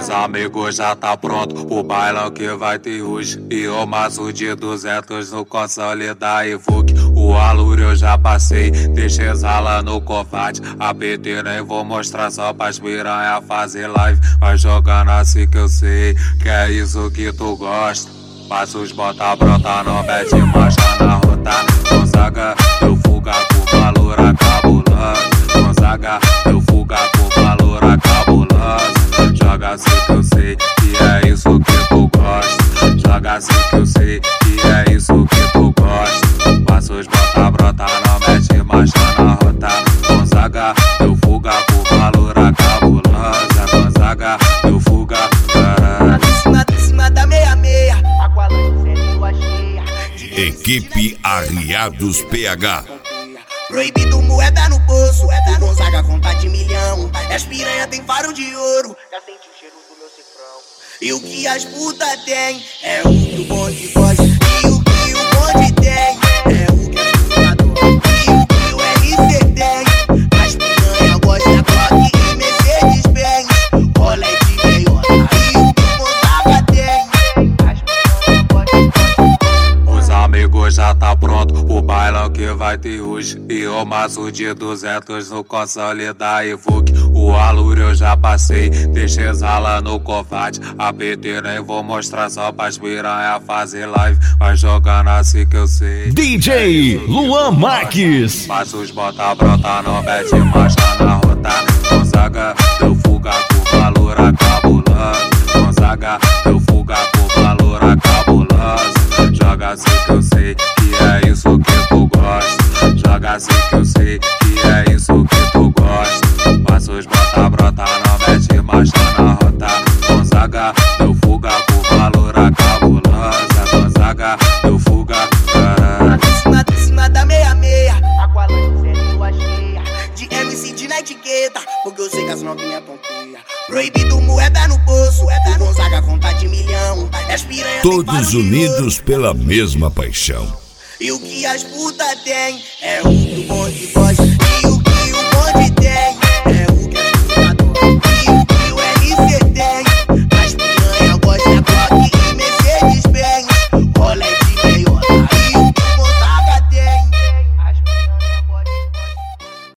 Os amigos já tá pronto o bailão que vai ter hoje. E o maço de 200 no console da Evoque. O alúrio eu já passei, deixa exala no covarde. A PT nem vou mostrar só pras piranha fazer live. Vai jogando assim que eu sei, que é isso que tu gosta. Passos bota brota, não mete marcha na rota. Gonzaga, eu fuga com valor cabuloso. Gonzaga, eu fuga com valor cabuloso. Joga assim que eu sei, que é isso que tu gosta. Joga assim que eu sei, que é isso que tu gosta. Passos bota brota, não mete marcha na rota. Gonzaga, eu fuga com valor cabuloso. Gonzaga, eu fuga, caralho. Em cima da meia-meia, Aqualândia sem lua cheia. Equipe Arriados PH. Proibido moeda no bolso, o Gonzaga conta de milhão. E as piranha tem faro de ouro, já sente o cheiro do meu cifrão. E o que as puta tem é o que o bonde gosta. E o que o bonde tem é o que as puta dão. E o que o RC tem, as piranha gosta Glock e Mercedes-Benz. Rolé de meiota. E o que o Gonzaga tem, as piranha gostam. Os amigos já tá pronto o bailão que vai ter hoje. E o maço de 200 no console da Evoque. O alúrio eu já passei, deixa exala no covarde. A PT nem vou mostrar só pras piranha fazer live. Vai jogando assim que eu sei. DJ Luan Marques. Passos bota brota, não mete marcha na rota. Gonzaga, eu fuga com valor cabuloso. Gonzaga, eu fuga com valor cabuloso. Joga assim que eu sei, que é isso que tu gosta. Joga assim que eu sei, que é isso que tu gosta. Passos bota brota, não mete marcha na rota. Gonzaga, eu fuga com valor cabuloso. Gonzaga, eu fuga, caralho. Em cima da meia-meia, Aqualândia sem lua cheia. De MC de na etiqueta, porque eu sei que as novinha tonteia. Proibido moeda no bolso, o Gonzaga conta de milhão. E as piranha tem faro Todos de unidos ouro. pela mesma paixão. E o que as puta tem é o que o bonde gosta.